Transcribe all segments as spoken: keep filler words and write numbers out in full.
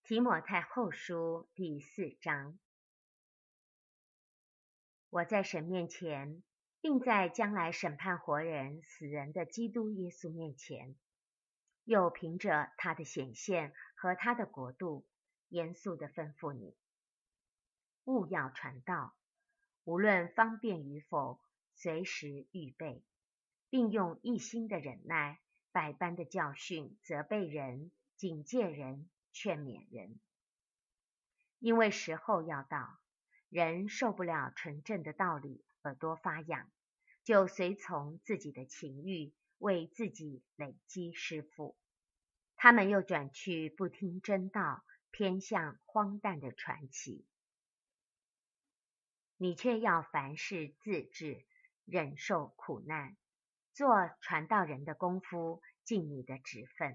提摩太后书第四章。我在神面前，并在将来审判活人死人的基督耶稣面前，又凭着他的显现和他的国度，严肃地吩咐你，务要传道，无论方便与否，随时预备，并用一心的忍耐，百般的教训，责备人，警戒人，劝勉人。因为时候要到，人受不了纯正的道理，耳朵发痒，就随从自己的情欲，为自己累积师傅。他们又转去不听真道，偏向荒诞的传奇。你却要凡事自制，忍受苦难，做传道人的功夫，尽你的职分。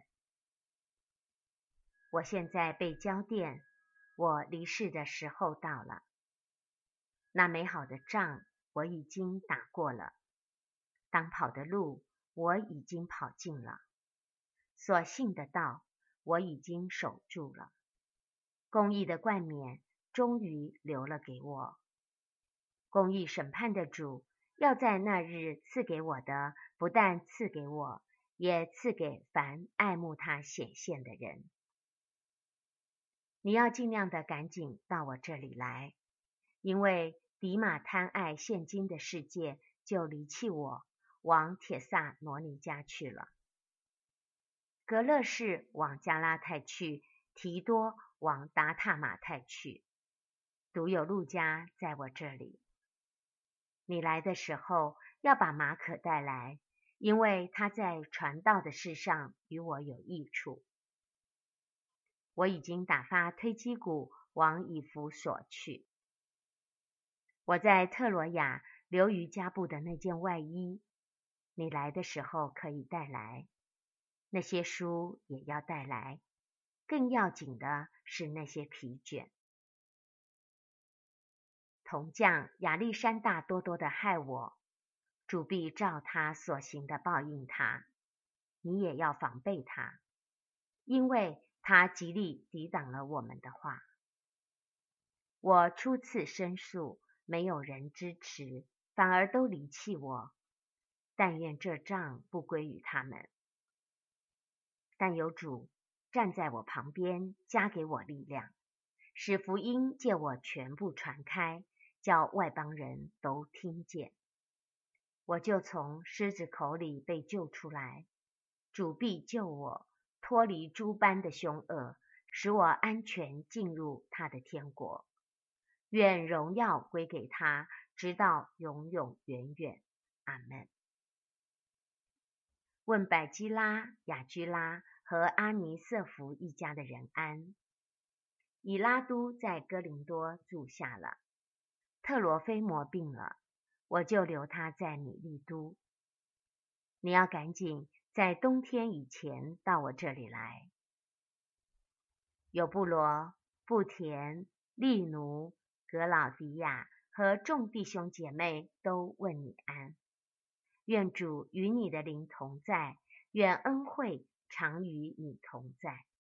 我现在被交奠，我离世的时候到了。那美好的仗我已经打过了，当跑的路我已经跑尽了，所信的道我已经守住了，公义的冠冕终于留了给我。公义审判的主要在那日赐给我的，不但赐给我，也赐给凡爱慕他显现的人。你要尽量的赶紧到我这里来，因为迪马贪爱现今的世界，就离弃我，往帖撒罗尼迦去了。格勒士往加拉太去，提多往达塔马太去，独有路加在我这里。你来的时候，要把马可带来，因为他在传道的事上与我有益处。我已经打发推基古往以弗所去。我在特罗亚留于加布的那件外衣，你来的时候可以带来。那些书也要带来，更要紧的是那些皮卷。铜匠亚历山大多多的害我，主必照他所行的报应他。你也要防备他，因为他极力抵挡了我们的话。我初次申诉，没有人支持，反而都离弃我。但愿这账不归于他们。但有主站在我旁边，加给我力量，使福音借我全部传开，叫外邦人都听见。我就从狮子口里被救出来，主必救我，脱离诸般的凶恶，使我安全进入他的天国。愿荣耀归给他，直到永永远远。阿们。问百基拉、雅居拉和阿尼瑟弗一家的人安。以拉都在哥林多住下了，特罗菲摩病了，我就留他在米利都。你要赶紧在冬天以前到我这里来。有布罗、布田、利奴、格老迪亚和众弟兄姐妹都问你安。愿主与你的灵同在，愿恩惠常与你同在。